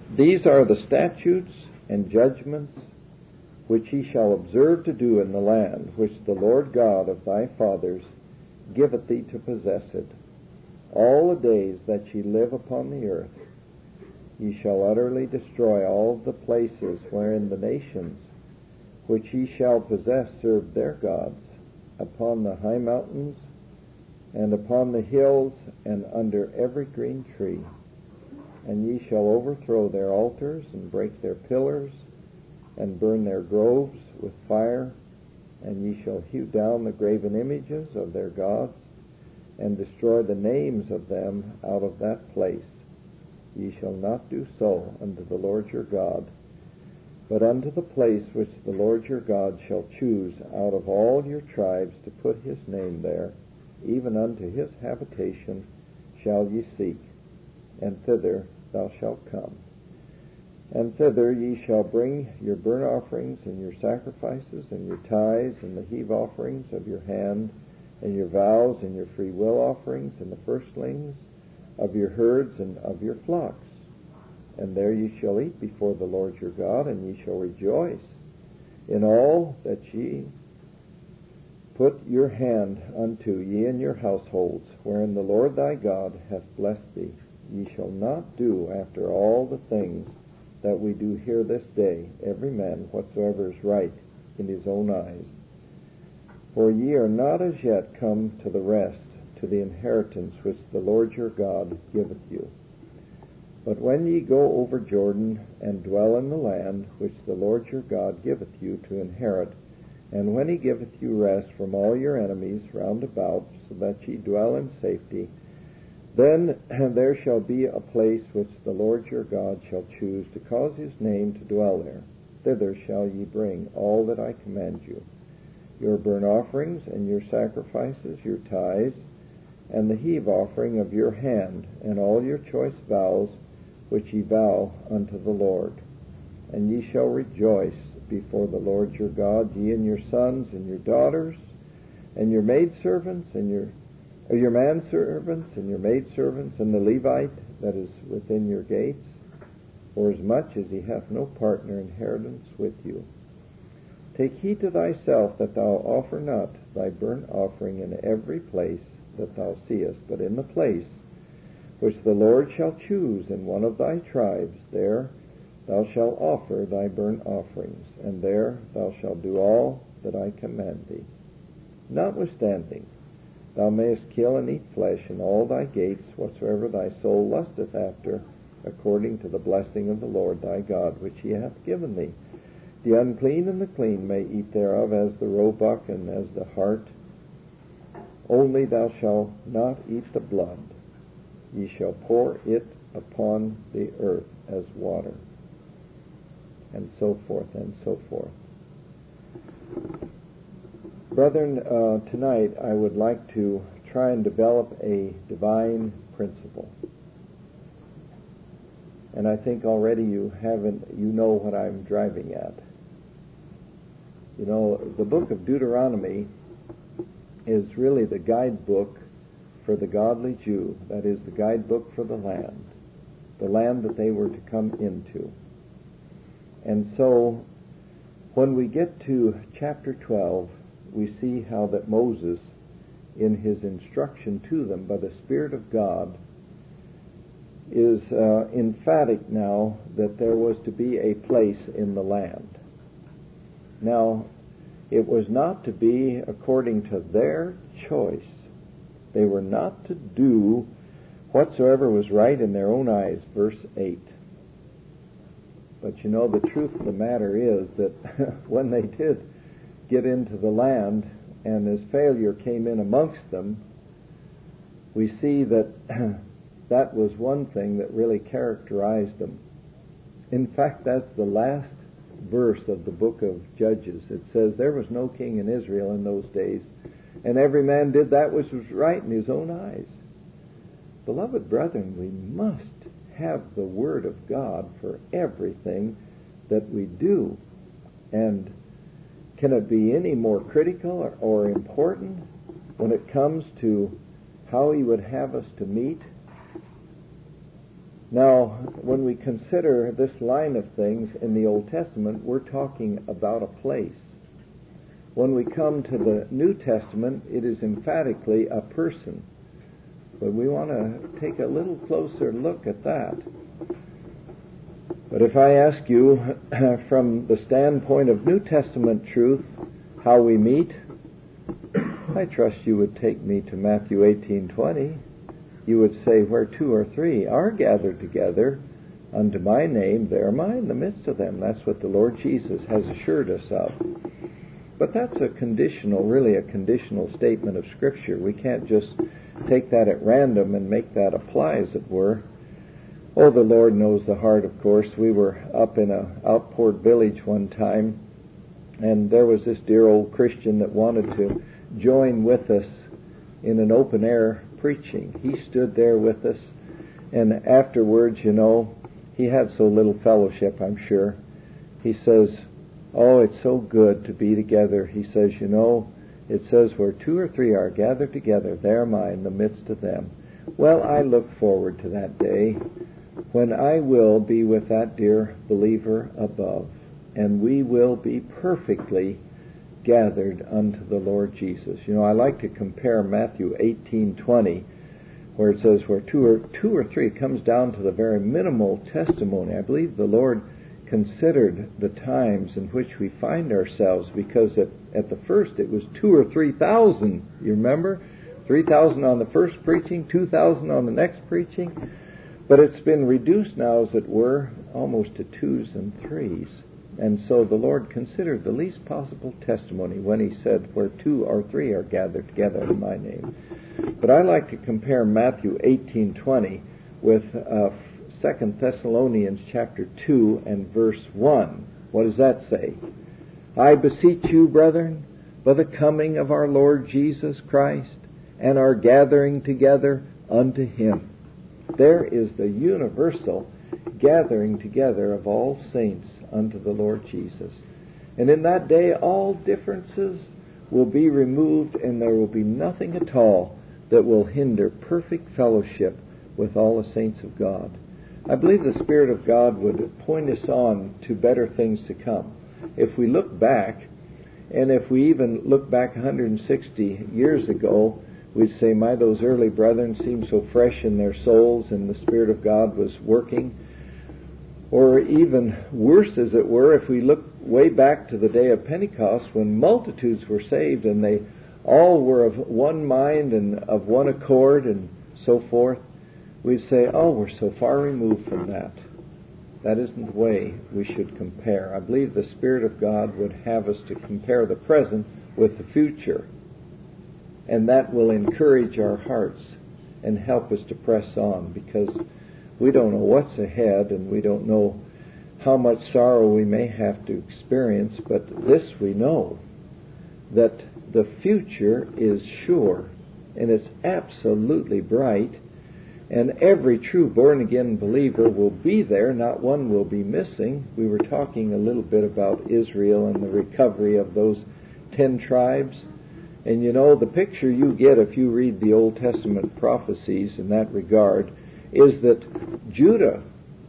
These are the statutes and judgments which ye shall observe to do in the land which the Lord God of thy fathers giveth thee to possess it, all the days that ye live upon the earth. Ye shall utterly destroy all the places wherein the nations which ye shall possess serve their gods, upon the high mountains, and upon the hills, and under every green tree. And ye shall overthrow their altars, and break their pillars, and burn their groves with fire, and ye shall hew down the graven images of their gods, and destroy the names of them out of that place. Ye shall not do so unto the Lord your God, but unto the place which the Lord your God shall choose out of all your tribes to put his name there, even unto his habitation shall ye seek, and thither thou shalt come. And thither ye shall bring your burnt offerings, and your sacrifices, and your tithes, and the heave offerings of your hand, and your vows, and your free will offerings, and the firstlings of your herds and of your flocks. And there ye shall eat before the Lord your God, and ye shall rejoice in all that ye put your hand unto, ye and your households, wherein the Lord thy God hath blessed thee. Ye shall not do after all the things that we do here this day, every man whatsoever is right in his own eyes. For ye are not as yet come to the rest, to the inheritance which the Lord your God giveth you. But when ye go over Jordan, and dwell in the land which the Lord your God giveth you to inherit, and when he giveth you rest from all your enemies round about, so that ye dwell in safety, then there shall be a place which the Lord your God shall choose to cause his name to dwell there. Thither shall ye bring all that I command you, your burnt offerings, and your sacrifices, your tithes, and the heave offering of your hand, and all your choice vows which ye vow unto the Lord. And ye shall rejoice before the Lord your God, ye and your sons and your daughters, and your maidservants, and your manservants, and your maidservants, and the Levite that is within your gates, forasmuch as he hath no partner inheritance with you. Take heed to thyself that thou offer not thy burnt offering in every place that thou seest, but in the place which the Lord shall choose in one of thy tribes, there thou shalt offer thy burnt offerings, and there thou shalt do all that I command thee. Notwithstanding, thou mayest kill and eat flesh in all thy gates, whatsoever thy soul lusteth after, according to the blessing of the Lord thy God, which he hath given thee. The unclean and the clean may eat thereof, as the roebuck and as the hart. Only thou shalt not eat the blood. Ye shall pour it upon the earth as water. And so forth, and so forth. Brethren, tonight I would like to try and develop a divine principle. And I think already you know what I'm driving at. You know, the book of Deuteronomy is really the guidebook for the godly Jew. That is, the guidebook for the land that they were to come into. And so, when we get to chapter 12, we see how that Moses, in his instruction to them by the Spirit of God, is emphatic now that there was to be a place in the land. Now, it was not to be according to their choice. They were not to do whatsoever was right in their own eyes, verse 8. But you know, the truth of the matter is that when they did get into the land, and as failure came in amongst them, we see that that was one thing that really characterized them. In fact, that's the last verse of the book of Judges. It says, there was no king in Israel in those days, and every man did that which was right in his own eyes. Beloved brethren, we must have the Word of God for everything that we do. And can it be any more critical or important when it comes to how He would have us to meet? Now, when we consider this line of things in the Old Testament, we're talking about a place. When we come to the New Testament, it is emphatically a person. But we want to take a little closer look at that. But if I ask you from the standpoint of New Testament truth how we meet, I trust you would take me to Matthew 18:20. You would say, where two or three are gathered together unto my name, there am I in the midst of them. That's what the Lord Jesus has assured us of. But that's really a conditional statement of Scripture. We can't just take that at random and make that apply, as it were. Oh, the Lord knows the heart, of course. We were up in a Outport village one time, and there was this dear old Christian that wanted to join with us in an open-air preaching. He stood there with us, and afterwards, he had so little fellowship, I'm sure. He says, oh, it's so good to be together. He says, it says where two or three are gathered together, there am I in the midst of them. Well, I look forward to that day when I will be with that dear believer above, and we will be perfectly gathered unto the Lord Jesus. I like to compare Matthew 18:20, where it says where two or three, comes down to the very minimal testimony. I believe the Lord considered the times in which we find ourselves, because at the first it was 2,000 or 3,000. You remember? 3,000 on the first preaching, 2,000 on the next preaching. But it's been reduced now, as it were, almost to twos and threes. And so the Lord considered the least possible testimony when he said, where two or three are gathered together in my name. But I like to compare Matthew 18:20 with 2 Thessalonians chapter 2 and verse 1. What does that say? I beseech you, brethren, by the coming of our Lord Jesus Christ and our gathering together unto him. There is the universal gathering together of all saints unto the Lord Jesus. And in that day all differences will be removed, and there will be nothing at all that will hinder perfect fellowship with all the saints of God. I believe the Spirit of God would point us on to better things to come. If we look back, and if we even look back 160 years ago, we'd say, my, those early brethren seemed so fresh in their souls, and the Spirit of God was working. Or even worse, as it were, if we look way back to the day of Pentecost, when multitudes were saved and they all were of one mind and of one accord and so forth, we'd say, oh, we're so far removed from that. That isn't the way we should compare. I believe the Spirit of God would have us to compare the present with the future. And that will encourage our hearts and help us to press on, because we don't know what's ahead, and we don't know how much sorrow we may have to experience, but this we know, that the future is sure, and it's absolutely bright, and every true born-again believer will be there. Not one will be missing. We were talking a little bit about Israel and the recovery of those 10 tribes. And the picture you get if you read the Old Testament prophecies in that regard is that Judah,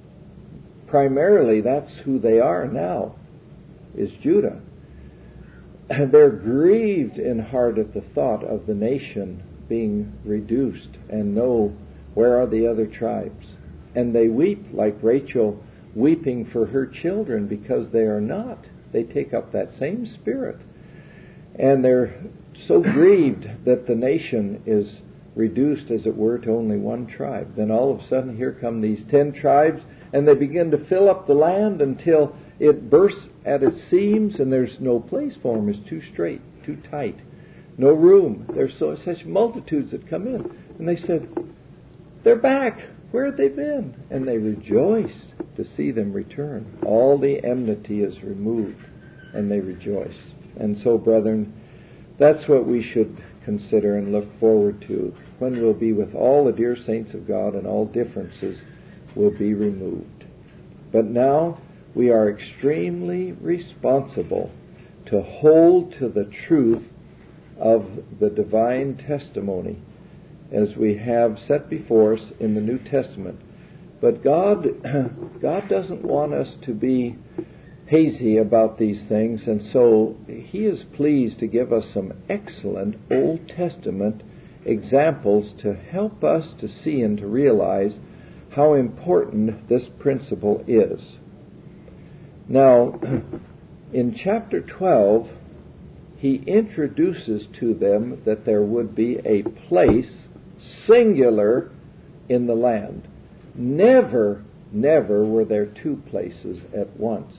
primarily that's who they are now, is Judah. They're grieved in heart at the thought of the nation being reduced, and where are the other tribes? And they weep like Rachel weeping for her children, because they are not. They take up that same spirit. And they're so grieved that the nation is reduced, as it were, to only one tribe. Then all of a sudden here come these 10 tribes, and they begin to fill up the land until it bursts at its seams, and there's no place for them. It's too straight, too tight, no room. There's such multitudes that come in. And they said, they're back. Where have they been? And they rejoice to see them return. All the enmity is removed, and they rejoice. And so, brethren, that's what we should consider and look forward to, when we'll be with all the dear saints of God, and all differences will be removed. But now we are extremely responsible to hold to the truth of the divine testimony, as we have set before us in the New Testament, But God doesn't want us to be hazy about these things, and so He is pleased to give us some excellent Old Testament examples to help us to see and to realize how important this principle is. Now, in chapter 12, He introduces to them that there would be a place, singular, in the land. Never were there two places at once.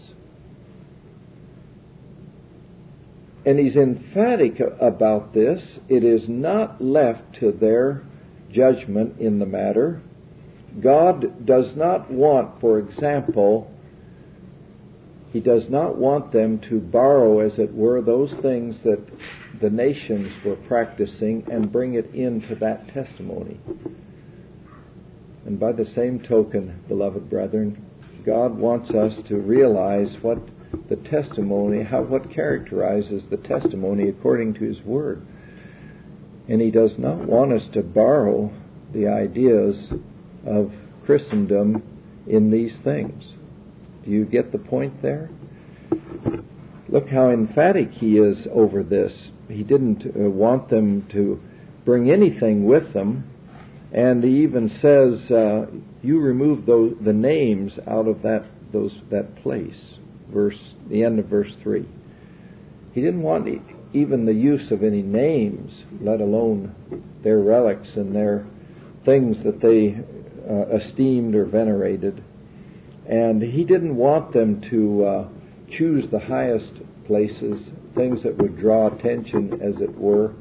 And He's emphatic about this. It is not left to their judgment in the matter. God does not want, for example, He does not want them to borrow, as it were, those things that the nations were practicing and bring it into that testimony. And by the same token, beloved brethren, God wants us to realize what the testimony, what characterizes the testimony according to His Word. And He does not want us to borrow the ideas of Christendom in these things. Do you get the point there? Look how emphatic He is over this. He didn't want them to bring anything with them. And He even says, you remove the names out of that place. The end of verse 3. He didn't want even the use of any names, let alone their relics and their things that they esteemed or venerated. And He didn't want them to choose the highest places, things that would draw attention, as it were.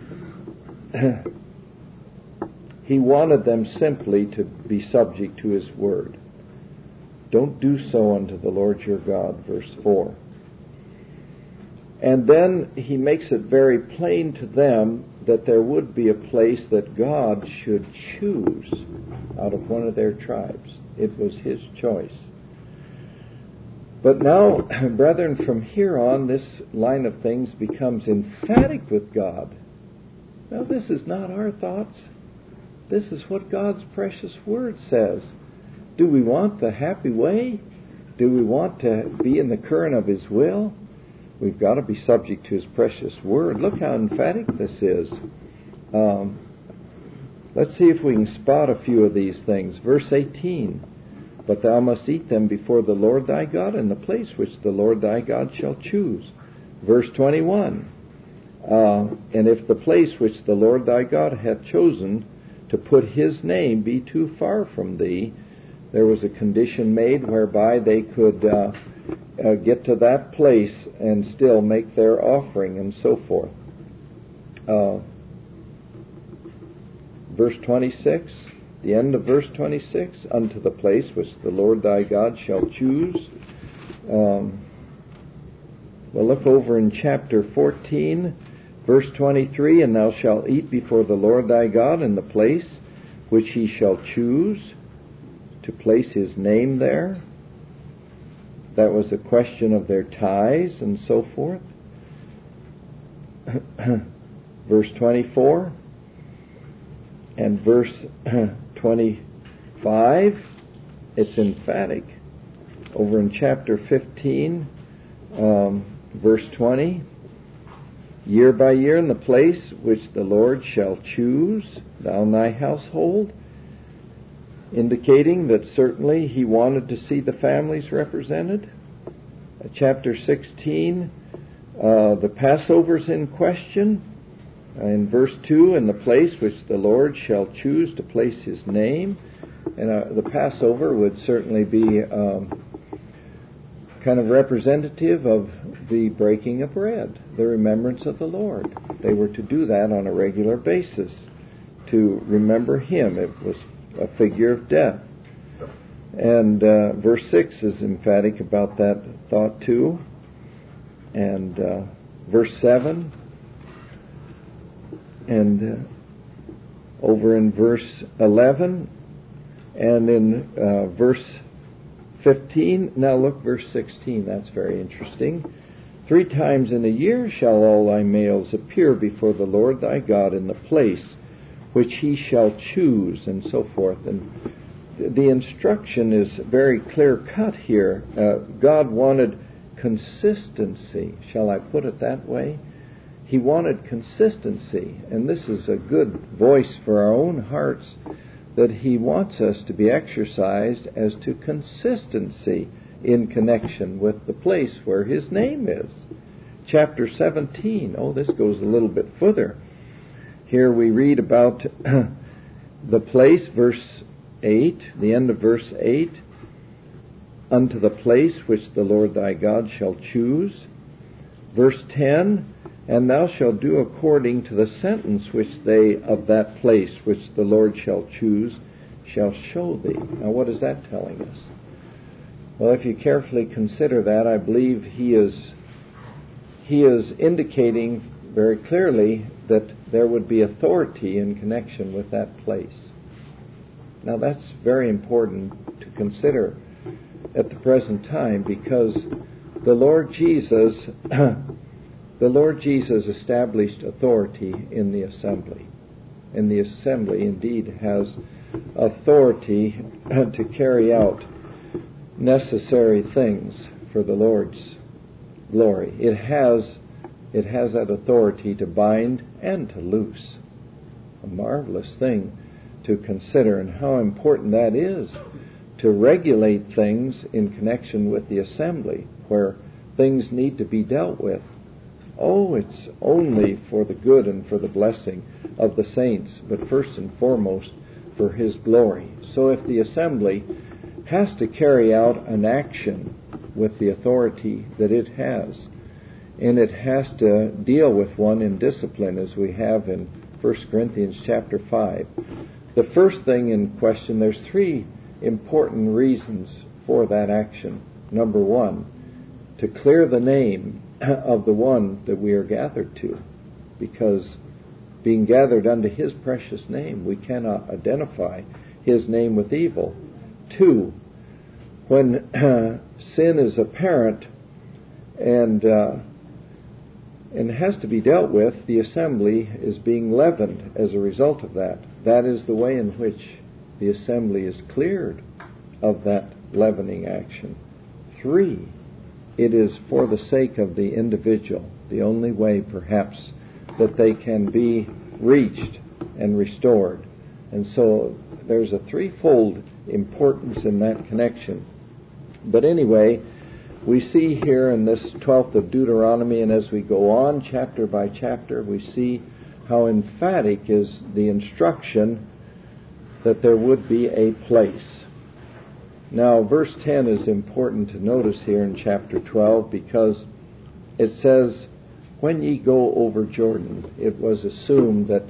He wanted them simply to be subject to His Word. Don't do so unto the Lord your God, verse 4. And then He makes it very plain to them that there would be a place that God should choose out of one of their tribes. It was His choice. But now, brethren, from here on, this line of things becomes emphatic with God. Now, this is not our thoughts. This is what God's precious Word says. Do we want the happy way? Do we want to be in the current of His will? We've got to be subject to His precious Word. Look how emphatic this is. Let's see if we can spot a few of these things. Verse 18. But thou must eat them before the Lord thy God in the place which the Lord thy God shall choose. Verse 21. And if the place which the Lord thy God hath chosen to put His name be too far from thee, there was a condition made whereby they could get to that place and still make their offering and so forth. Verse 26, the end of verse 26, unto the place which the Lord thy God shall choose. We'll look over in chapter 14, verse 23, and thou shalt eat before the Lord thy God in the place which He shall choose to place His name there. That was a question of their tithes and so forth. Verse 24 and verse 25, it's emphatic. Over in chapter 15, verse 20, year by year in the place which the Lord shall choose, thou and thy household, indicating that certainly He wanted to see the families represented. Chapter 16, the Passover's in question. In verse 2, in the place which the Lord shall choose to place His name. And the Passover would certainly be kind of representative of the breaking of bread, the remembrance of the Lord. They were to do that on a regular basis to remember Him. It was a figure of death. And verse 6 is emphatic about that thought too. And verse 7, and over in verse 11, and in verse 15. Now look, verse 16, that's very interesting. 3 times in a year shall all thy males appear before the Lord thy God in the place which He shall choose, and so forth. And the instruction is very clear-cut here. God wanted consistency. Shall I put it that way? He wanted consistency, and this is a good voice for our own hearts, that He wants us to be exercised as to consistency in connection with the place where His name is. Chapter 17. Oh, this goes a little bit further. Here we read about the place, verse 8, the end of verse 8, unto the place which the Lord thy God shall choose. Verse 10, and thou shalt do according to the sentence which they of that place which the Lord shall choose shall show thee. Now what is that telling us? Well, if you carefully consider that, I believe he is indicating very clearly that there would be authority in connection with that place. Now that's very important to consider at the present time, because the Lord Jesus established authority in the assembly. And the assembly indeed has authority to carry out necessary things for the Lord's glory. It has that authority to bind and to loose. A marvelous thing to consider, and how important that is to regulate things in connection with the assembly where things need to be dealt with. Oh, it's only for the good and for the blessing of the saints, but first and foremost for His glory. So if the assembly has to carry out an action with the authority that it has, and it has to deal with one in discipline, as we have in 1 Corinthians chapter 5. The first thing in question, there's three important reasons for that action. Number one, to clear the name of the one that we are gathered to, because being gathered unto His precious name, we cannot identify His name with evil. Two, when sin is apparent and has to be dealt with, the assembly is being leavened as a result of that. That is the way in which the assembly is cleared of that leavening action. Three, it is for the sake of the individual, the only way perhaps that they can be reached and restored. And so there's a threefold importance in that connection. But anyway, we see here in this 12th of Deuteronomy, and as we go on chapter by chapter, we see how emphatic is the instruction that there would be a place. Now, verse 10 is important to notice here in chapter 12, because it says, when ye go over Jordan. It was assumed that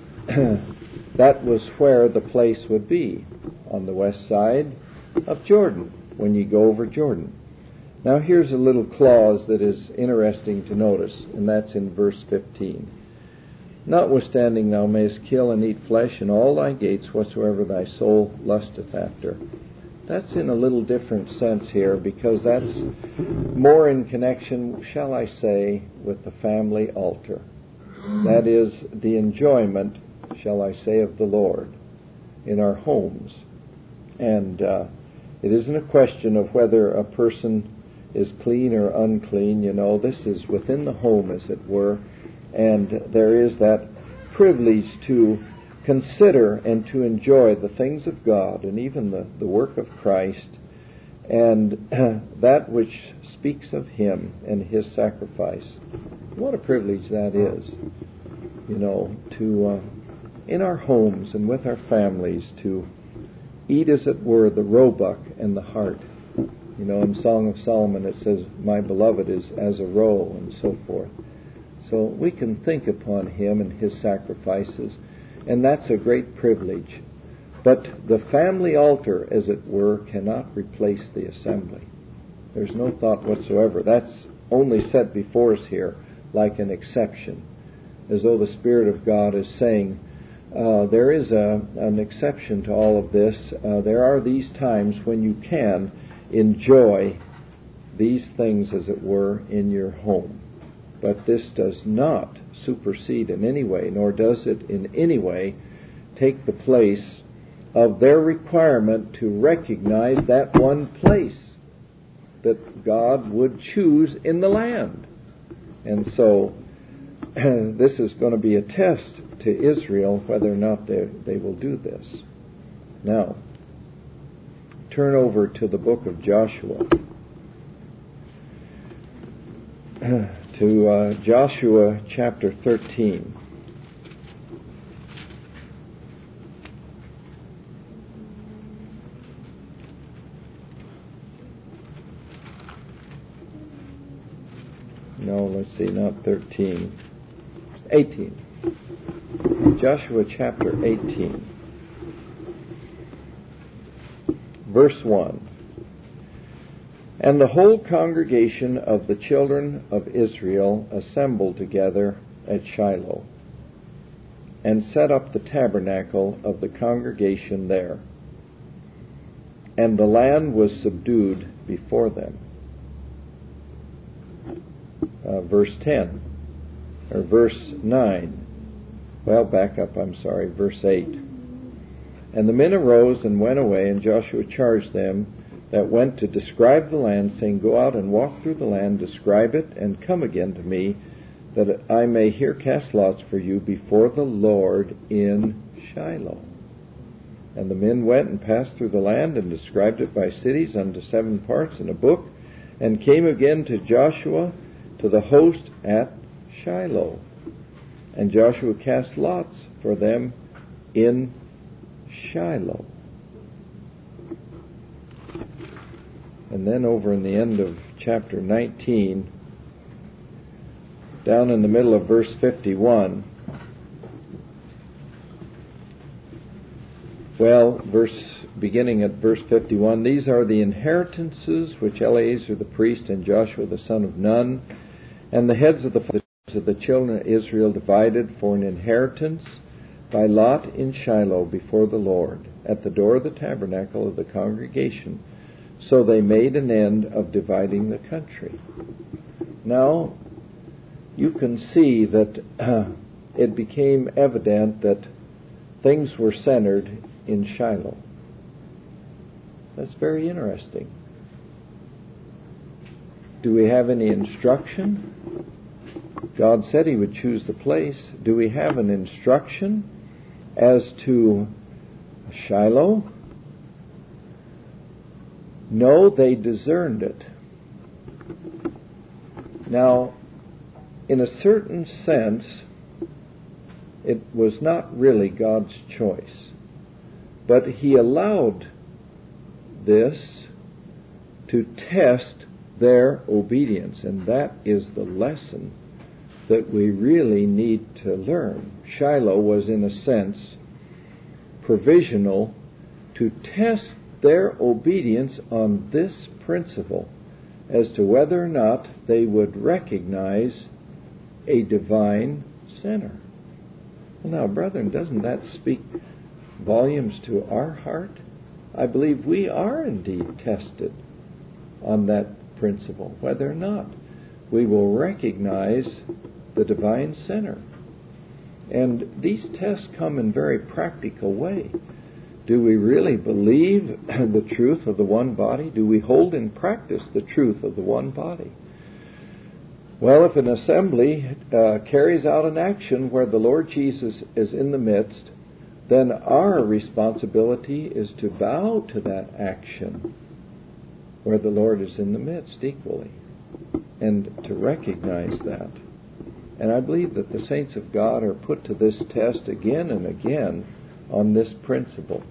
that was where the place would be, on the west side of Jordan, when ye go over Jordan. Now here's a little clause that is interesting to notice, and that's in verse 15. Notwithstanding thou mayest kill and eat flesh in all thy gates whatsoever thy soul lusteth after. That's in a little different sense here, because that's more in connection, shall I say, with the family altar. That is the enjoyment, shall I say, of the Lord in our homes. And it isn't a question of whether a person is clean or unclean. You know, this is within the home, as it were, and there is that privilege to consider and to enjoy the things of God and even the work of Christ and that which speaks of Him and His sacrifice. What a privilege that is, you know, to in our homes and with our families to eat, as it were, the roebuck and the heart. You know, in Song of Solomon it says, my beloved is as a roe, and so forth. So we can think upon Him and His sacrifices, and that's a great privilege. But the family altar, as it were, cannot replace the assembly. There's no thought whatsoever. That's only set before us here like an exception, as though the Spirit of God is saying, there is an exception to all of this. There are these times when you can enjoy these things, as it were, in your home. But this does not supersede in any way, nor does it in any way take the place of their requirement to recognize that one place that God would choose in the land. And so this is going to be a test to Israel whether or not they will do this. Now, turn over to the book of Joshua. To Joshua chapter 13. No, let's see, not 13. 18. Joshua chapter 18. Verse 1. And the whole congregation of the children of Israel assembled together at Shiloh, and set up the tabernacle of the congregation there. And the land was subdued before them. Verse 10, or verse 9. Well, back up, verse 8. And the men arose and went away, and Joshua charged them that went to describe the land, saying, Go out and walk through the land, describe it, and come again to me, that I may here cast lots for you before the Lord in Shiloh. And the men went and passed through the land, and described it by cities unto 7 parts in a book, and came again to Joshua to the host at Shiloh. And Joshua cast lots for them in Shiloh. And then over in the end of chapter 19, down in the middle of verse 51, beginning at verse 51, these are the inheritances which Eleazar the priest and Joshua the son of Nun and the heads of the children of Israel divided for an inheritance by lot in Shiloh before the Lord, at the door of the tabernacle of the congregation. So they made an end of dividing the country. Now, you can see that it became evident that things were centered in Shiloh. That's very interesting. Do we have any instruction? God said He would choose the place. Do we have an instruction as to Shiloh? No, they discerned it. Now, in a certain sense, it was not really God's choice, but He allowed this to test their obedience, and that is the lesson that we really need to learn. Shiloh was, in a sense, provisional to test their obedience on this principle as to whether or not they would recognize a divine center. Well, now, brethren, doesn't that speak volumes to our heart? I believe we are indeed tested on that principle, whether or not we will recognize the divine center. And these tests come in very practical way. Do we really believe the truth of the one body? Do we hold in practice the truth of the one body? Well, if an assembly carries out an action where the Lord Jesus is in the midst, then our responsibility is to bow to that action where the Lord is in the midst equally, and to recognize that. And I believe that the saints of God are put to this test again and again on this principle.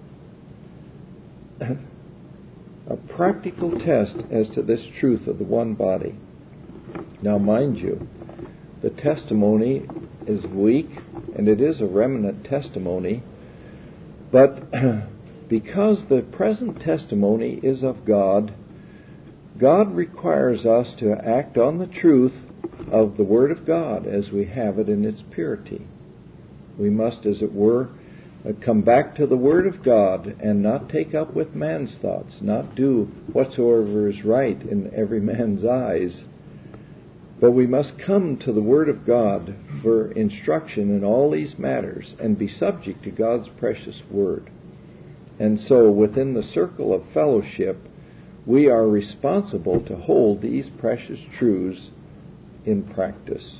A practical test as to this truth of the one body. Now, mind you, the testimony is weak, and it is a remnant testimony, but because the present testimony is of God, God requires us to act on the truth of the Word of God as we have it in its purity. We must, as it were, come back to the Word of God and not take up with man's thoughts, not do whatsoever is right in every man's eyes. But we must come to the Word of God for instruction in all these matters and be subject to God's precious Word. And so within the circle of fellowship, we are responsible to hold these precious truths in practice.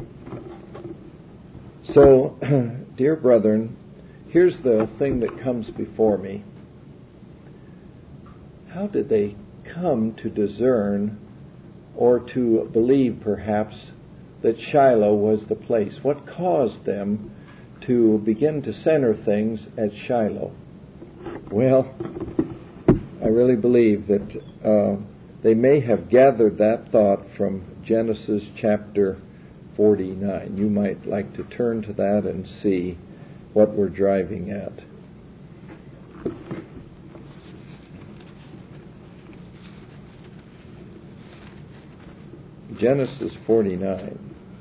So, dear brethren, here's the thing that comes before me. How did they come to discern or to believe, perhaps, that Shiloh was the place? What caused them to begin to center things at Shiloh? Well, I really believe that they may have gathered that thought from Genesis chapter 49. You might like to turn to that and see what we're driving at. Genesis 49.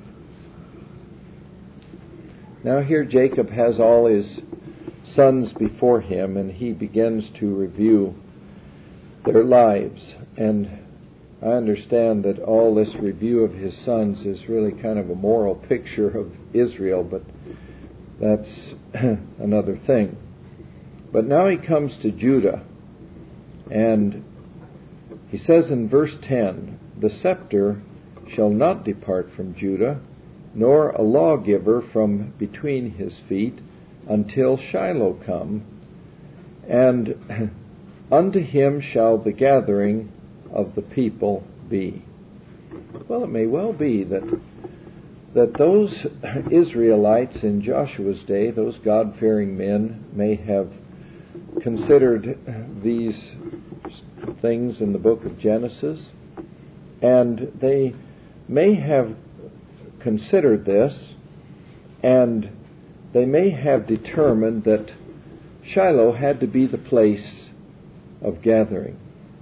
Now here Jacob has all his sons before him, and he begins to review their lives. And I understand that all this review of his sons is really kind of a moral picture of Israel, but that's another thing. But now he comes to Judah, and he says in verse 10, "The scepter shall not depart from Judah, nor a lawgiver from between his feet, until Shiloh come, and unto him shall the gathering of the people be." Well, it may well be that those Israelites in Joshua's day, those God-fearing men, may have considered these things in the book of Genesis, and they may have considered this, and they may have determined that Shiloh had to be the place of gathering.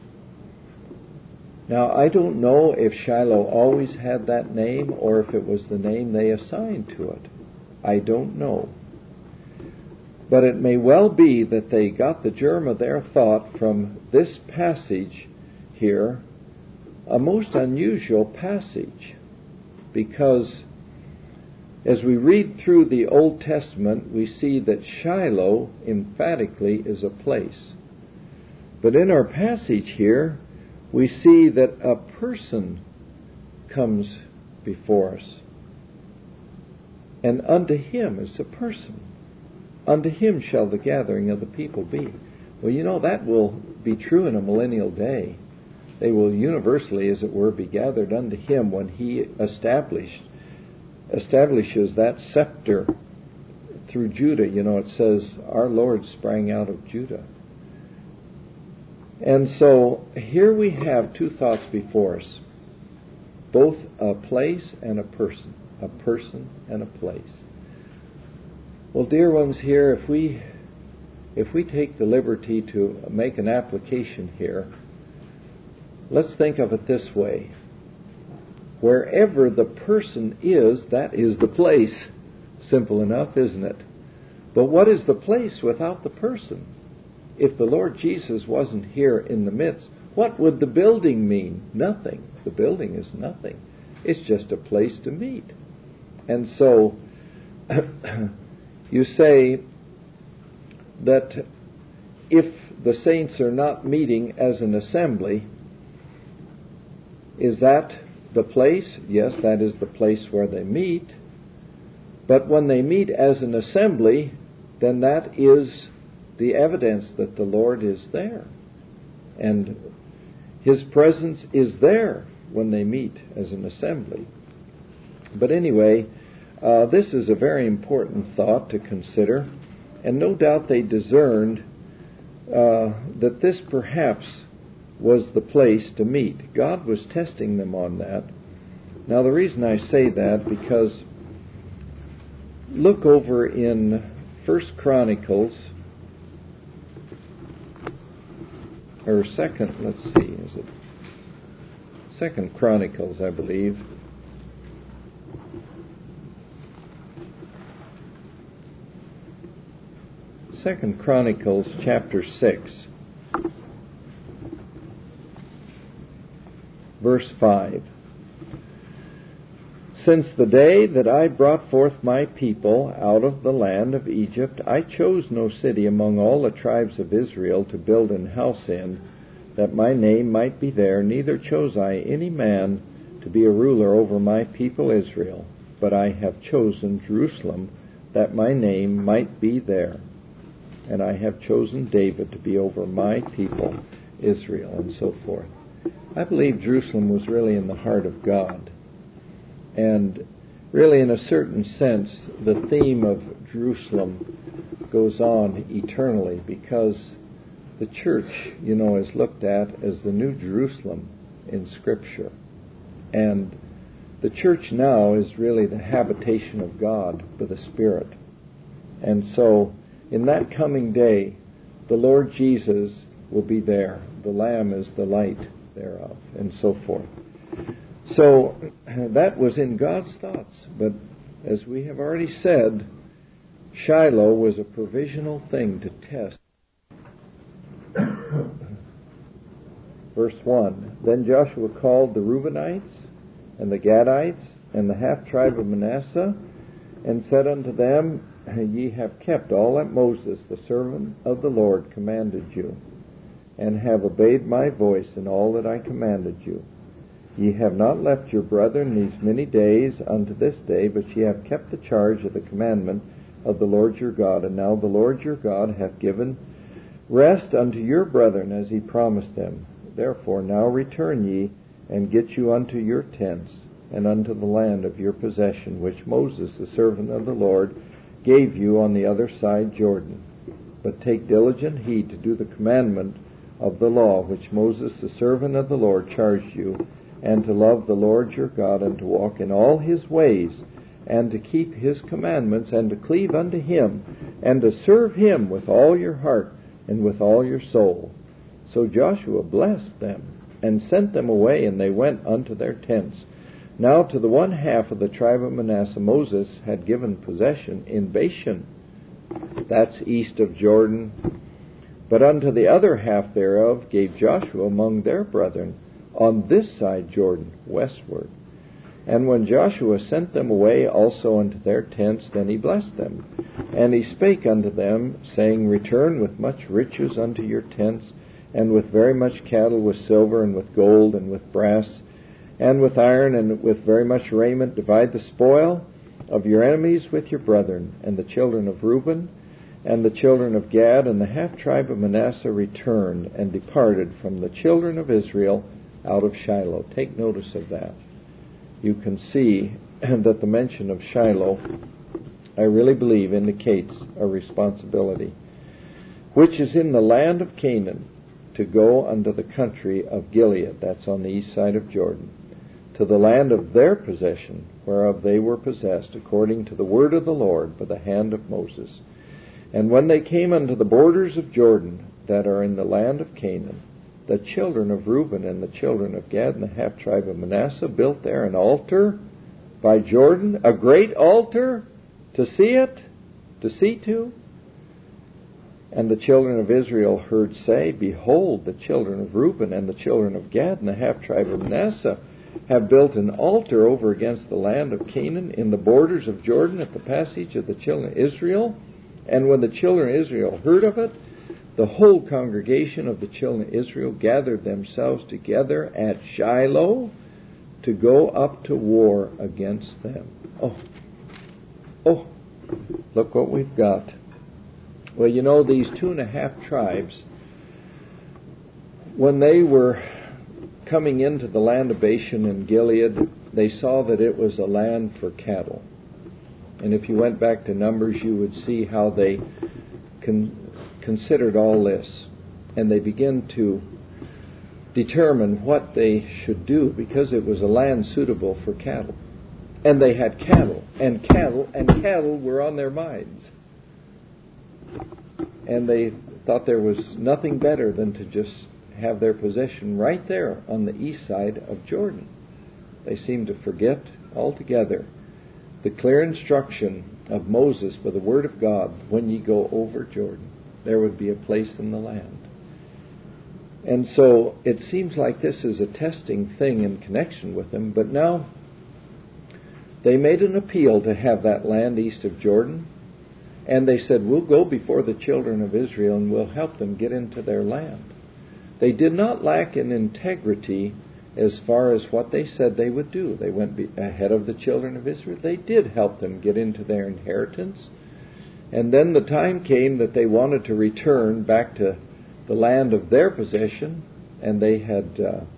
Now, I don't know if Shiloh always had that name or if it was the name they assigned to it. I don't know. But it may well be that they got the germ of their thought from this passage here, a most unusual passage, because as we read through the Old Testament, we see that Shiloh emphatically is a place. But in our passage here, we see that a person comes before us. And unto him is a person. Unto him shall the gathering of the people be. Well, you know, that will be true in a millennial day. They will universally, as it were, be gathered unto him when he establishes that scepter through Judah. You know, it says, our Lord sprang out of Judah. And so here we have two thoughts before us, both a place and a person and a place. Well, dear ones, here, if we take the liberty to make an application here, let's think of it this way. Wherever the person is, that is the place. Simple enough, isn't it? But what is the place without the person? If the Lord Jesus wasn't here in the midst, what would the building mean? Nothing. The building is nothing. It's just a place to meet. And so, you say that if the saints are not meeting as an assembly, is that the place? Yes, that is the place where they meet. But when they meet as an assembly, then that is the evidence that the Lord is there. And his presence is there when they meet as an assembly. But anyway, this is a very important thought to consider. And no doubt they discerned that this perhaps was the place to meet. God was testing them on that. Now, the reason I say that, because look over in 1 Chronicles, or second, let's see, is it 2 Chronicles, I believe. Second Chronicles chapter 6, verse 5. Since the day that I brought forth my people out of the land of Egypt, I chose no city among all the tribes of Israel to build an house in, that my name might be there, neither chose I any man to be a ruler over my people Israel, but I have chosen Jerusalem, that my name might be there. And I have chosen David to be over my people Israel, and so forth. I believe Jerusalem was really in the heart of God. And really, in a certain sense, the theme of Jerusalem goes on eternally, because the church, is looked at as the New Jerusalem in Scripture. And the church now is really the habitation of God by the Spirit. And so, in that coming day, the Lord Jesus will be there. The Lamb is the light thereof, and so forth. So, that was in God's thoughts. But as we have already said, Shiloh was a provisional thing to test. Verse 1, Then Joshua called the Reubenites and the Gadites and the half-tribe of Manasseh, and said unto them, Ye have kept all that Moses, the servant of the Lord, commanded you, and have obeyed my voice in all that I commanded you. Ye have not left your brethren these many days unto this day, but ye have kept the charge of the commandment of the Lord your God. And now the Lord your God hath given rest unto your brethren as he promised them. Therefore now return ye, and get you unto your tents, and unto the land of your possession, which Moses, the servant of the Lord, gave you on the other side Jordan. But take diligent heed to do the commandment of the law, which Moses, the servant of the Lord, charged you, and to love the Lord your God, and to walk in all his ways, and to keep his commandments, and to cleave unto him, and to serve him with all your heart and with all your soul. So Joshua blessed them, and sent them away, and they went unto their tents. Now to the one half of the tribe of Manasseh Moses had given possession in Bashan, that's east of Jordan, but unto the other half thereof gave Joshua among their brethren on this side Jordan, westward. And when Joshua sent them away also unto their tents, then he blessed them. And he spake unto them, saying, Return with much riches unto your tents, and with very much cattle, with silver, and with gold, and with brass, and with iron, and with very much raiment. Divide the spoil of your enemies with your brethren. And the children of Reuben, and the children of Gad, and the half-tribe of Manasseh returned, and departed from the children of Israel out of Shiloh. Take notice of that. You can see that the mention of Shiloh, I really believe, indicates a responsibility, which is in the land of Canaan, to go unto the country of Gilead, that's on the east side of Jordan, to the land of their possession, whereof they were possessed, according to the word of the Lord by the hand of Moses. And when they came unto the borders of Jordan, that are in the land of Canaan, the children of Reuben and the children of Gad and the half-tribe of Manasseh built there an altar by Jordan, a great altar, to see to. And the children of Israel heard say, Behold, the children of Reuben and the children of Gad and the half-tribe of Manasseh have built an altar over against the land of Canaan in the borders of Jordan at the passage of the children of Israel. And when the children of Israel heard of it, the whole congregation of the children of Israel gathered themselves together at Shiloh to go up to war against them. Oh, look what we've got. Well, these 2.5 tribes, when they were coming into the land of Bashan and Gilead, they saw that it was a land for cattle. And if you went back to Numbers, you would see how they considered all this. And they began to determine what they should do, because it was a land suitable for cattle. And they had cattle, and cattle were on their minds. And they thought there was nothing better than to just have their possession right there on the east side of Jordan. They seemed to forget altogether the clear instruction of Moses by the word of God, when ye go over Jordan, there would be a place in the land. And so it seems like this is a testing thing in connection with them. But now they made an appeal to have that land east of Jordan, and they said, we'll go before the children of Israel and we'll help them get into their land. They did not lack in integrity as far as what they said they would do. They went ahead of the children of Israel. They did help them get into their inheritance. And then the time came that they wanted to return back to the land of their possession, and they had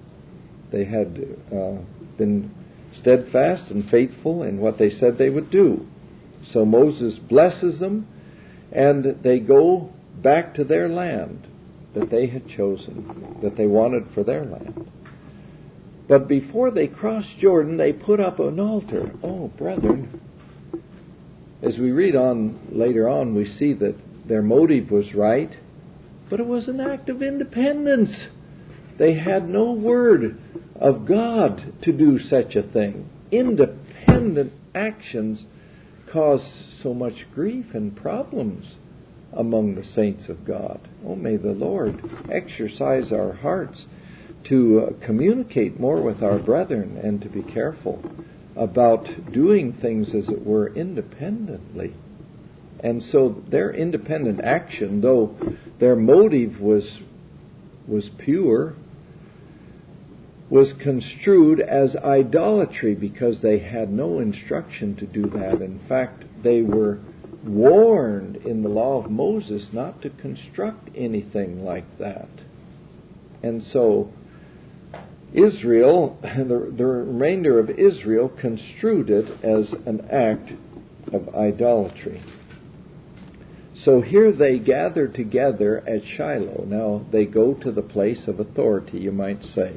been steadfast and faithful in what they said they would do. So Moses blesses them, and they go back to their land that they had chosen, that they wanted for their land. But before they crossed Jordan, they put up an altar. Oh, brethren, as we read on later on, we see that their motive was right, but it was an act of independence. They had no word of God to do such a thing. Independent actions cause so much grief and problems among the saints of God. Oh, may the Lord exercise our hearts to communicate more with our brethren and to be careful about doing things, as it were, independently. And so their independent action, though their motive was pure, was construed as idolatry because they had no instruction to do that. In fact, they were warned in the law of Moses not to construct anything like that. And so Israel, the remainder of Israel, construed it as an act of idolatry. So here they gather together at Shiloh. Now they go to the place of authority, you might say.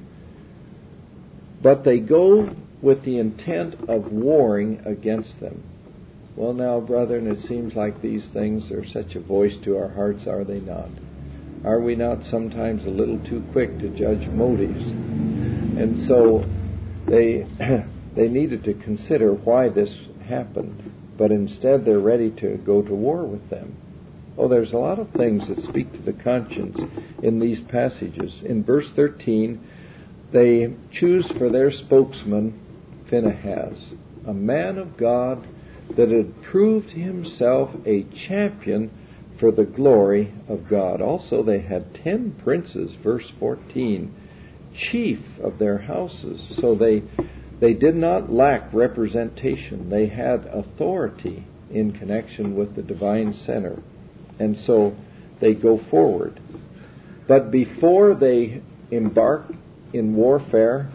But they go with the intent of warring against them. Well now, brethren, it seems like these things are such a voice to our hearts, are they not? Are we not sometimes a little too quick to judge motives? And so they needed to consider why this happened, but instead they're ready to go to war with them. Oh, there's a lot of things that speak to the conscience in these passages. In verse 13, they choose for their spokesman Phinehas, a man of God that had proved himself a champion for the glory of God. Also, they had 10 princes, verse 14, chief of their houses. So they did not lack representation. They had authority in connection with the divine center. And so they go forward. But before they embark in warfare,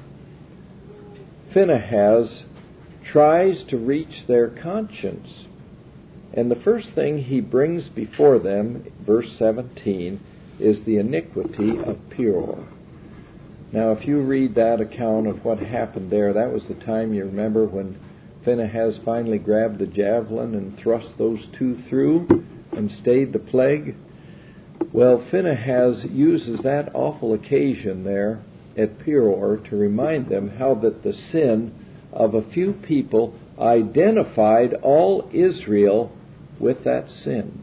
Phinehas tries to reach their conscience. And the first thing he brings before them, verse 17, is the iniquity of Peor. Now, if you read that account of what happened there, that was the time, you remember, when Phinehas finally grabbed the javelin and thrust those two through and stayed the plague. Well, Phinehas uses that awful occasion there at Peor to remind them how that the sin of a few people identified all Israel with that sin.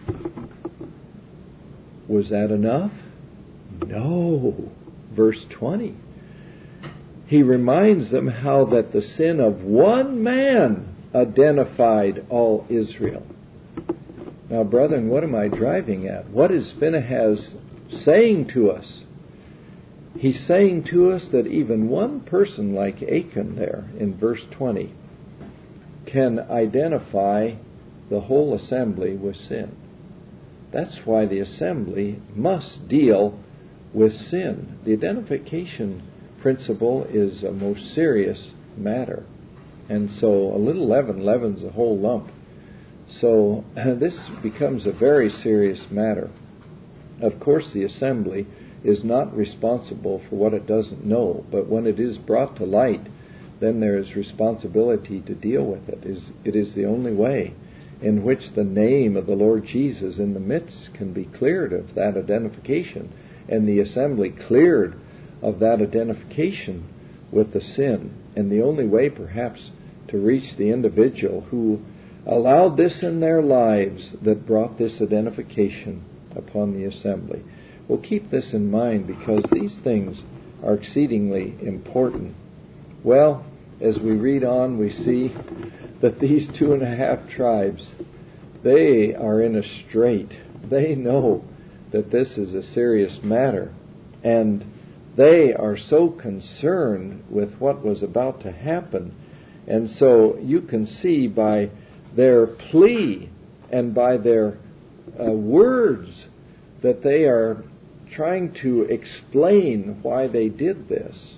Was that enough? No. Verse 20. He reminds them how that the sin of one man identified all Israel. Now, brethren, what am I driving at? What is Phinehas saying to us? He's saying to us that even one person like Achan there in verse 20 can identify the whole assembly with sin. That's why the assembly must deal with sin. The identification principle is a most serious matter. And so a little leaven leavens a whole lump. So this becomes a very serious matter. Of course, the assembly is not responsible for what it doesn't know, but when it is brought to light, then there is responsibility to deal with it. It is the only way in which the name of the Lord Jesus in the midst can be cleared of that identification, and the assembly cleared of that identification with the sin. And the only way, perhaps, to reach the individual who allowed this in their lives that brought this identification upon the assembly. Well, keep this in mind, because these things are exceedingly important. Well, as we read on, we see that these 2.5 tribes, they are in a strait. They know that this is a serious matter, and they are so concerned with what was about to happen. And so you can see by their plea and by their words that they are trying to explain why they did this.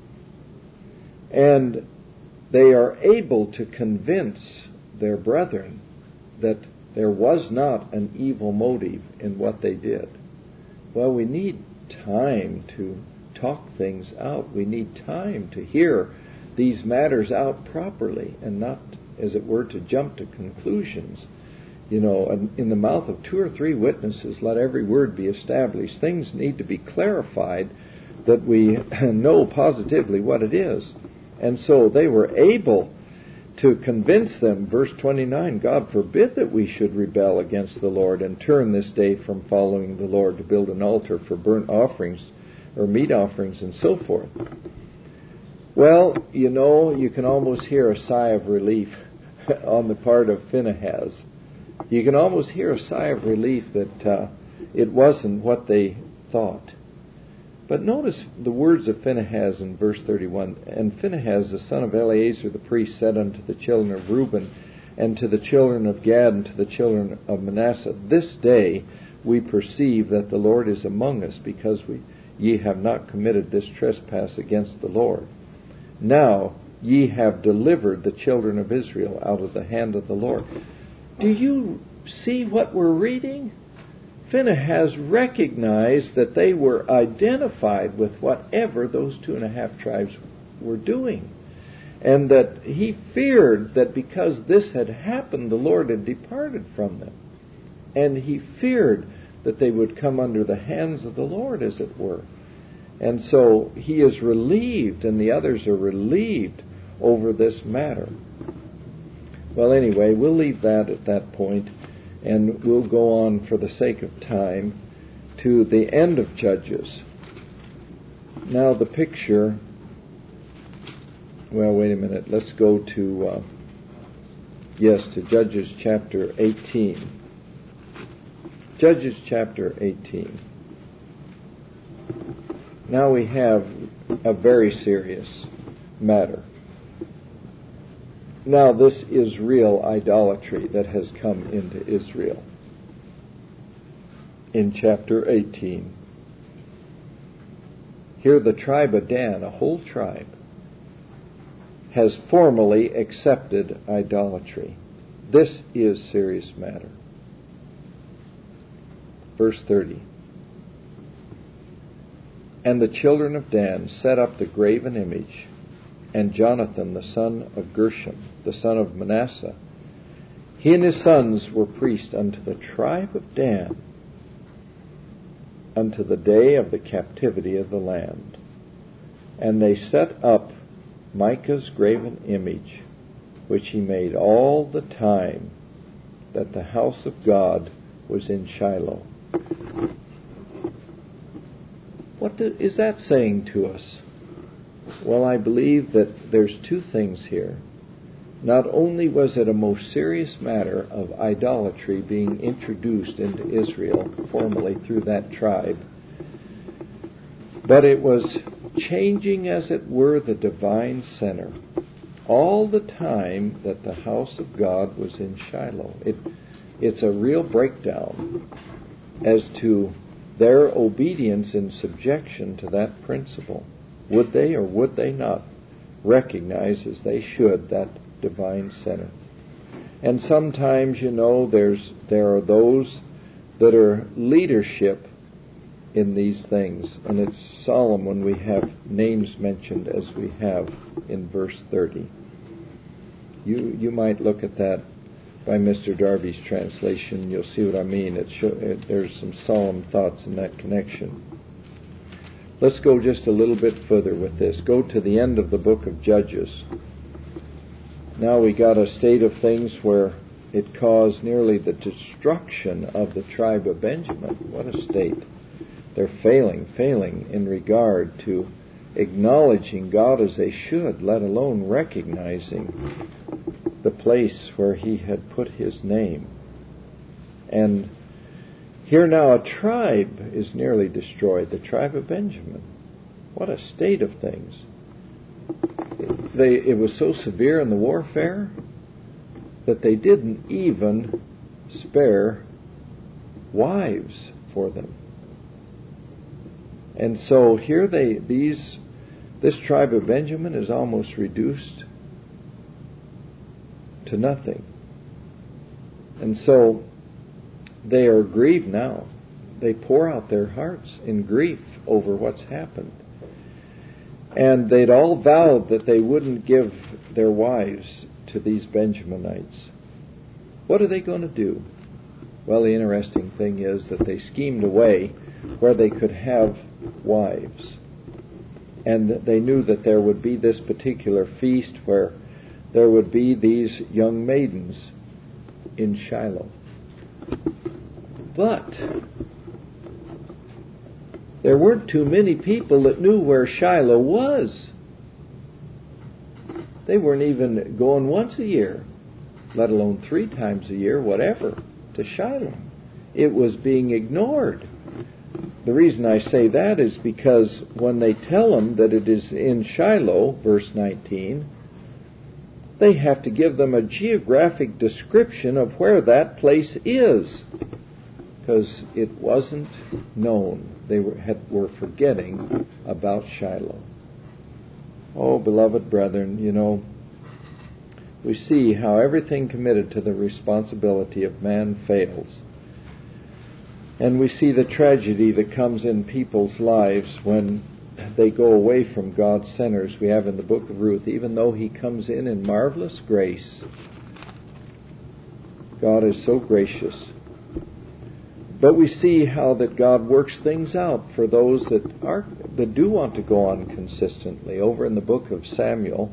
And they are able to convince their brethren that there was not an evil motive in what they did. Well, we need time to talk things out. We need time to hear these matters out properly and not, as it were, to jump to conclusions. You know, in the mouth of 2 or 3 witnesses, let every word be established. Things need to be clarified that we know positively what it is. And so they were able to convince them, verse 29, God forbid that we should rebel against the Lord and turn this day from following the Lord to build an altar for burnt offerings or meat offerings and so forth. Well, you know, you can almost hear a sigh of relief on the part of Phinehas. You can almost hear a sigh of relief that it wasn't what they thought. But notice the words of Phinehas in verse 31. And Phinehas, the son of Eleazar the priest, said unto the children of Reuben, and to the children of Gad, and to the children of Manasseh, this day we perceive that the Lord is among us, because ye have not committed this trespass against the Lord. Now ye have delivered the children of Israel out of the hand of the Lord. Do you see what we're reading? Phinehas recognized that they were identified with whatever those 2.5 tribes were doing. And that he feared that because this had happened, the Lord had departed from them. And he feared that they would come under the hands of the Lord, as it were. And so he is relieved, and the others are relieved over this matter. Well, anyway, we'll leave that at that point. And we'll go on, for the sake of time, to the end of Judges. Now the picture, well, wait a minute. Let's go to, to Judges chapter 18. Judges chapter 18. Now we have a very serious matter. Now this is real idolatry that has come into Israel. In chapter 18, here the tribe of Dan, a whole tribe, has formally accepted idolatry. This is serious matter. Verse 30. And the children of Dan set up the graven image, and Jonathan, the son of Gershom, the son of Manasseh, he and his sons were priests unto the tribe of Dan, unto the day of the captivity of the land. And they set up Micah's graven image, which he made all the time that the house of God was in Shiloh. What is that saying to us? Well, I believe that there's 2 things here. Not only was it a most serious matter of idolatry being introduced into Israel formally through that tribe, but it was changing, as it were, the divine center all the time that the house of God was in Shiloh. It's a real breakdown as to their obedience and subjection to that principle. Would they or would they not recognize, as they should, that divine center? And sometimes, you know, there are those that are leadership in these things, and it's solemn when we have names mentioned as we have in verse 30. You might look at that by Mr. Darby's translation. You'll see what I mean. There's some solemn thoughts in that connection. Let's go just a little bit further with this. Go to the end of the book of Judges. Now we got a state of things where it caused nearly the destruction of the tribe of Benjamin. What a state. They're failing in regard to acknowledging God as they should, let alone recognizing the place where he had put his name. And here now a tribe is nearly destroyed, the tribe of Benjamin. What a state of things. It was so severe in the warfare that they didn't even spare wives for them. And so here this tribe of Benjamin is almost reduced to nothing. And so they are grieved now. They pour out their hearts in grief over what's happened. And they'd all vowed that they wouldn't give their wives to these Benjaminites. What are they going to do? Well, the interesting thing is that they schemed a way where they could have wives. And they knew that there would be this particular feast where there would be these young maidens in Shiloh. But there weren't too many people that knew where Shiloh was. They weren't even going once a year, let alone 3 times a year, whatever, to Shiloh. It was being ignored. The reason I say that is because when they tell them that it is in Shiloh, verse 19, they have to give them a geographic description of where that place is, because it wasn't known. They were forgetting about Shiloh. Oh, beloved brethren, we see how everything committed to the responsibility of man fails. And we see the tragedy that comes in people's lives when they go away from God's centers. We have in the book of Ruth, even though he comes in marvelous grace, God is so gracious. But we see how that God works things out for those that do want to go on consistently. Over in the book of Samuel,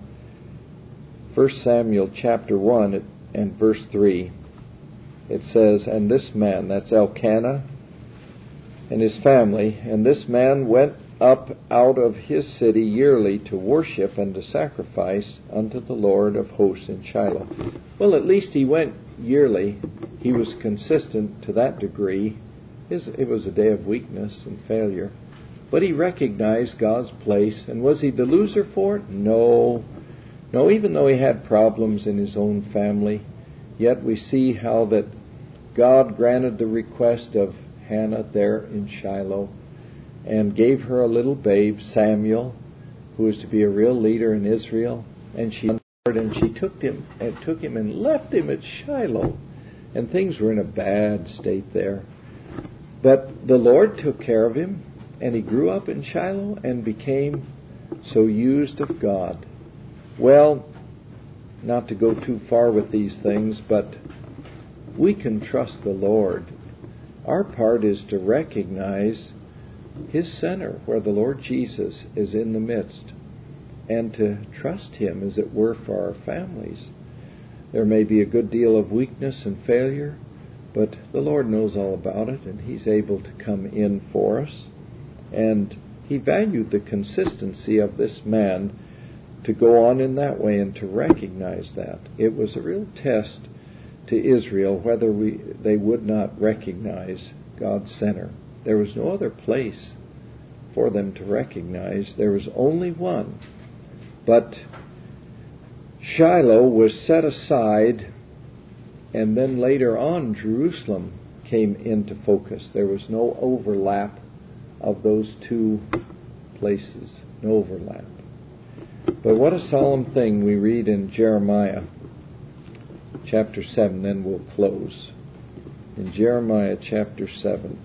1 Samuel chapter 1 and verse 3, it says, "And this man," that's Elkanah and his family, "and this man went up out of his city yearly to worship and to sacrifice unto the Lord of hosts in Shiloh." Well, at least he went yearly. He was consistent to that degree. It was a day of weakness and failure. But he recognized God's place. And was he the loser for it? No. No, even though he had problems in his own family, yet we see how that God granted the request of Hannah there in Shiloh and gave her a little babe, Samuel, who was to be a real leader in Israel. And she took him and left him at Shiloh. And things were in a bad state there. But the Lord took care of him, and he grew up in Shiloh and became so used of God. Well, not to go too far with these things, but we can trust the Lord. Our part is to recognize his center, where the Lord Jesus is in the midst, and to trust him, as it were, for our families. There may be a good deal of weakness and failure, but the Lord knows all about it, and he's able to come in for us. And he valued the consistency of this man to go on in that way and to recognize that. It was a real test to Israel whether they would not recognize God's center. There was no other place for them to recognize. There was only one. But Shiloh was set aside, and then later on Jerusalem came into focus. There was no overlap of those two places. No overlap. But what a solemn thing we read in Jeremiah chapter 7, then we'll close. In Jeremiah chapter 7.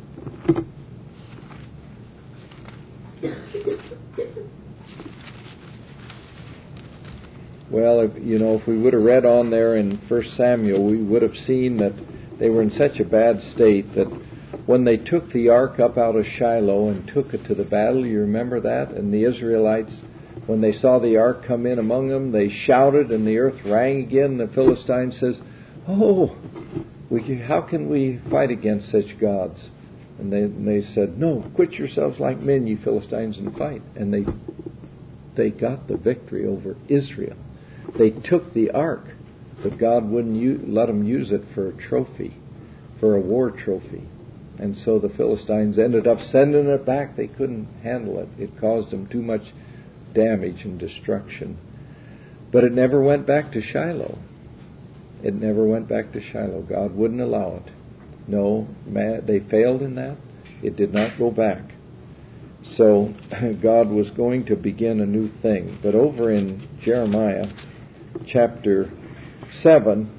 Well, if we would have read on there in 1 Samuel, we would have seen that they were in such a bad state that when they took the ark up out of Shiloh and took it to the battle, you remember that? And the Israelites, when they saw the ark come in among them, they shouted and the earth rang again. The Philistine says, "Oh, how can we fight against such gods?" And they said, "No, quit yourselves like men, you Philistines, and fight." And they got the victory over Israel. They took the ark, but God wouldn't let them use it for a trophy, for a war trophy. And so the Philistines ended up sending it back. They couldn't handle it. It caused them too much damage and destruction. But it never went back to Shiloh. It never went back to Shiloh. God wouldn't allow it. No, they failed in that. It did not go back. So God was going to begin a new thing. But over in Jeremiah chapter 7,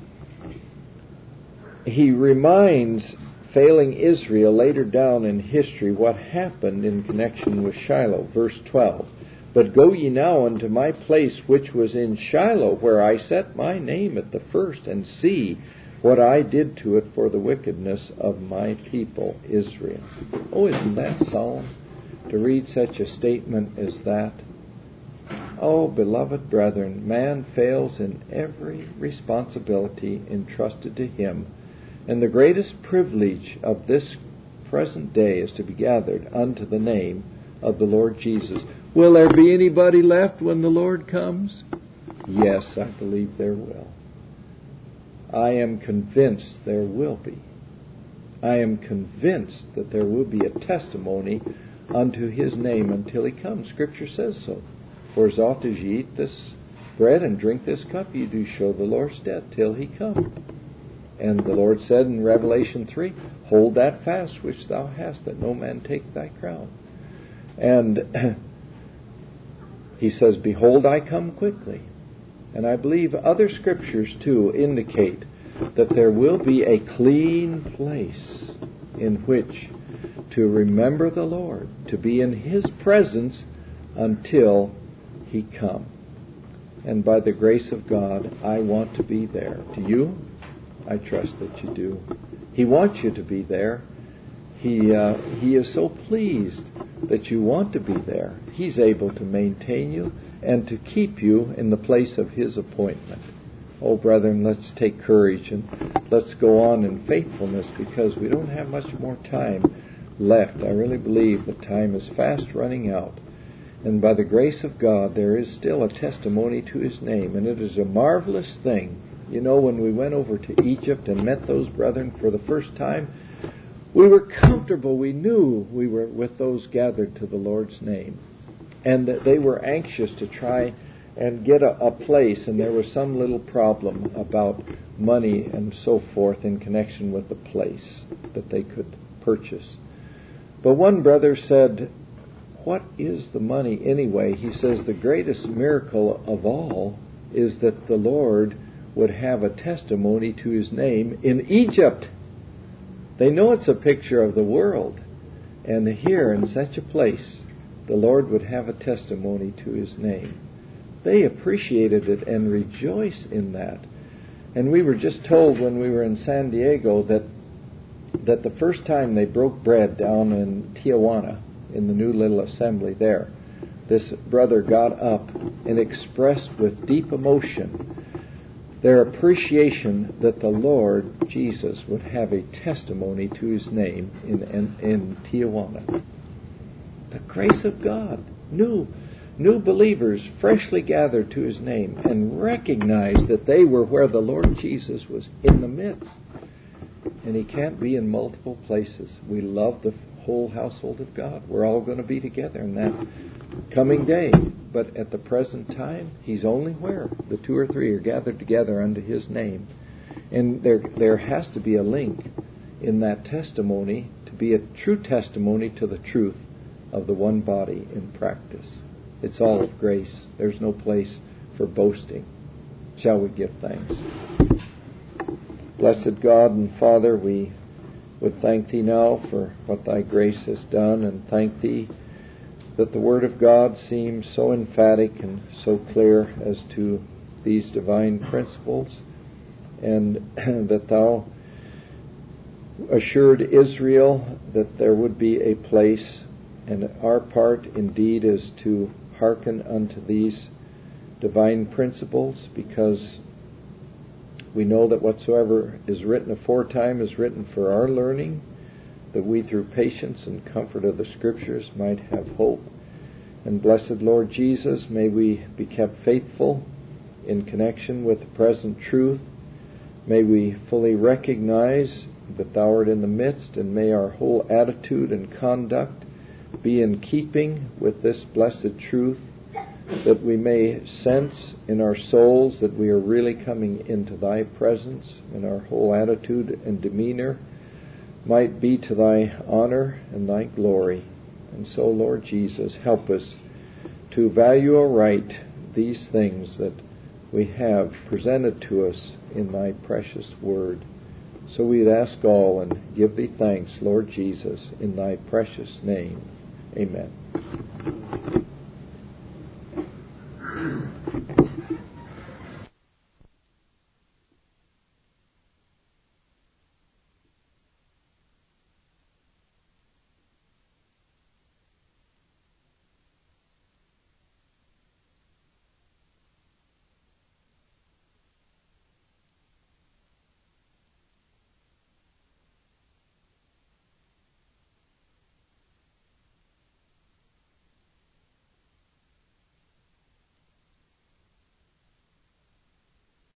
he reminds failing Israel later down in history what happened in connection with Shiloh. Verse 12. "But go ye now unto my place which was in Shiloh, where I set my name at the first, and see what I did to it for the wickedness of my people Israel." Oh, isn't that solemn to read such a statement as that? Oh, beloved brethren, man fails in every responsibility entrusted to him, and the greatest privilege of this present day is to be gathered unto the name of the Lord Jesus. Will there be anybody left when the Lord comes? Yes, I believe there will. I am convinced there will be. I am convinced that there will be a testimony unto His name until He comes. Scripture says so. "For as oft as ye eat this bread and drink this cup, ye do show the Lord's death till He come." And the Lord said in Revelation 3, "Hold that fast which thou hast, that no man take thy crown." And He says, "Behold, I come quickly." And I believe other scriptures too indicate that there will be a clean place in which to remember the Lord, to be in His presence until He come. And by the grace of God, I want to be there. Do you? I trust that you do. He wants you to be there. He is so pleased that you want to be there. He's able to maintain you and to keep you in the place of His appointment. Oh, brethren, let's take courage and let's go on in faithfulness, because we don't have much more time left. I really believe the time is fast running out. And by the grace of God, there is still a testimony to His name, and it is a marvelous thing. You know, when we went over to Egypt and met those brethren for the first time, we were comfortable. We knew we were with those gathered to the Lord's name. And that they were anxious to try and get a place, and there was some little problem about money and so forth in connection with the place that they could purchase. But one brother said, "What is the money anyway?" He says, "The greatest miracle of all is that the Lord would have a testimony to His name in Egypt." They know it's a picture of the world. And here in such a place, the Lord would have a testimony to His name. They appreciated it and rejoiced in that. And we were just told when we were in San Diego that the first time they broke bread down in Tijuana, in the new little assembly there, this brother got up and expressed with deep emotion their appreciation that the Lord Jesus would have a testimony to His name in Tijuana. The grace of God. New believers freshly gathered to His name and recognized that they were where the Lord Jesus was in the midst. And He can't be in multiple places. We love the whole household of God. We're all going to be together in that coming day. But at the present time, He's only where the two or three are gathered together unto His name. And there has to be a link in that testimony to be a true testimony to the truth of the one body in practice. It's all of grace. There's no place for boasting. Shall we give thanks? Blessed God and Father, we would thank Thee now for what Thy grace has done, and thank Thee that the Word of God seems so emphatic and so clear as to these divine principles, and that Thou assured Israel that there would be a place, and our part indeed is to hearken unto these divine principles, because we know that whatsoever is written aforetime is written for our learning, that we through patience and comfort of the Scriptures might have hope. And blessed Lord Jesus, may we be kept faithful in connection with the present truth. May we fully recognize that Thou art in the midst, and may our whole attitude and conduct be in keeping with this blessed truth, that we may sense in our souls that we are really coming into Thy presence, and our whole attitude and demeanor might be to Thy honor and Thy glory. And so, Lord Jesus, help us to value aright these things that we have presented to us in Thy precious Word. So we ask all and give Thee thanks, Lord Jesus, in Thy precious name. Amen.